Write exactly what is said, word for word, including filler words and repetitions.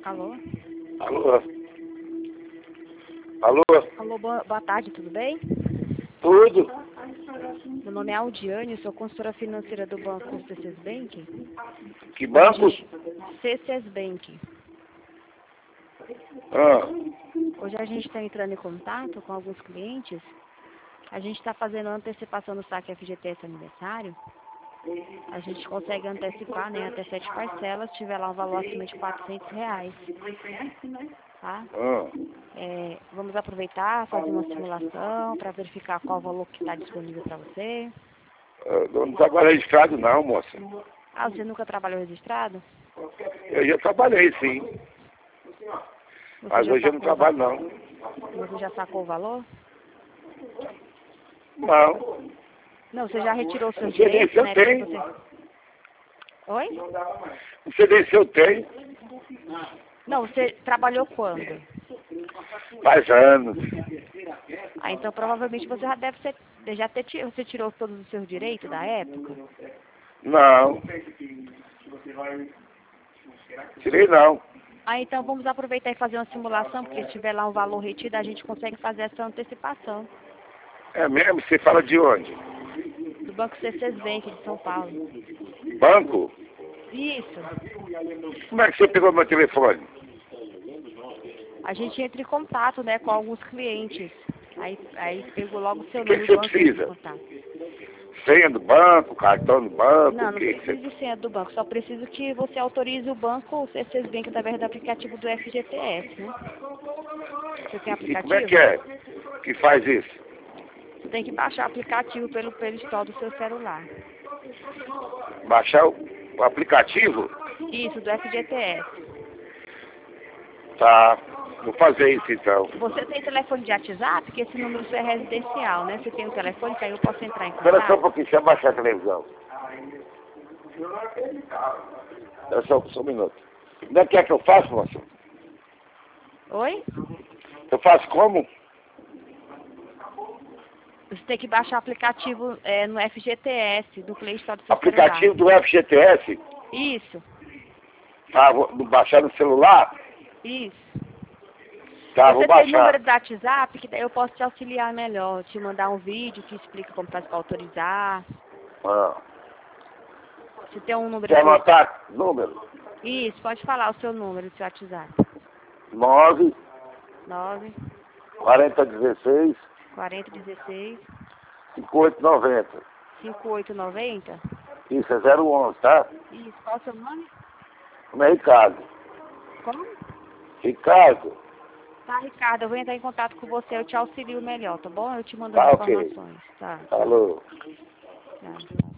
Alô? Alô? Alô? Alô, boa, boa tarde, tudo bem? Tudo? Meu nome é Aldiane, sou consultora financeira do banco C C S Bank. Que bancos? C C S Bank. Ah, Hoje a gente está entrando em contato com alguns clientes. A gente está fazendo antecipação do saque F G T S aniversário. A gente consegue antecipar, né, até sete parcelas, se tiver lá um valor acima de quatrocentos reais. Tá? ah. É, vamos aproveitar, fazer uma simulação para verificar qual o valor que está disponível para você. Eu não trabalhei registrado não, moça. Ah, você nunca trabalhou registrado? Eu já trabalhei, sim. Você Mas já hoje eu não sacou o trabalho, va- não. Você já sacou o valor? Não. Não, você já retirou seus Não sei nem direitos, se eu né? Porque tenho. você... Oi? Não sei nem se eu tenho. Não, você trabalhou quando? Faz anos. Ah, então provavelmente você já deve ser, já ter, ti- você tirou todos os seus direitos da época? Não. Tirei não. Ah, então vamos aproveitar e fazer uma simulação, porque se tiver lá um valor retido, a gente consegue fazer essa antecipação. É mesmo? Você fala de onde? Do Banco C C S Bank de São Paulo. Banco? Isso. Como é que você pegou meu telefone? A gente entra em contato, né, com alguns clientes. Aí, aí pegou logo o seu O que, nome que e o você banco entra em precisa? contato. Senha do banco, cartão do banco, Não, o não que, que você... precisa de senha do banco. Só preciso que você autorize o banco, o C C S Bank, através do aplicativo do F G T S, né? Você tem E como é que aplicativo? é que faz isso? Você tem que baixar o aplicativo pelo Play Store do seu celular. Baixar o, o aplicativo? Isso, do F G T S. Tá, vou fazer isso então. Você tem telefone de WhatsApp? Porque esse número seu é residencial, né? Você tem um telefone que aí eu posso entrar em Espera só um contato? pouquinho, deixa eu baixar a televisão. Espera só, só um minuto. Não quer que eu faça, moça? Oi? Eu faço como? Você tem que baixar o aplicativo é, no F G T S, do Play Store do seu Aplicativo celular. do F G T S? Isso, Tá, vou baixar no celular? isso. Tá, Você vou tem número baixar. do WhatsApp, que daí eu posso te auxiliar melhor, te mandar um vídeo que explica como faz para autorizar. Ah. Você tem um número Quer do... anotar número? Isso, pode falar o seu número do seu WhatsApp. nove, nove, quarenta, dezesseis, quarenta, dezesseis, cinquenta e oito, noventa. cinquenta e oito, noventa. Isso, é zero onze, tá? Isso, qual é o seu nome? Como é Ricardo? Como? Ricardo? Tá, Ricardo, eu vou entrar em contato com você, eu te auxilio melhor, tá bom? Eu te mando as Tá, ok. informações. Tá, tchau. Falou. Tchau.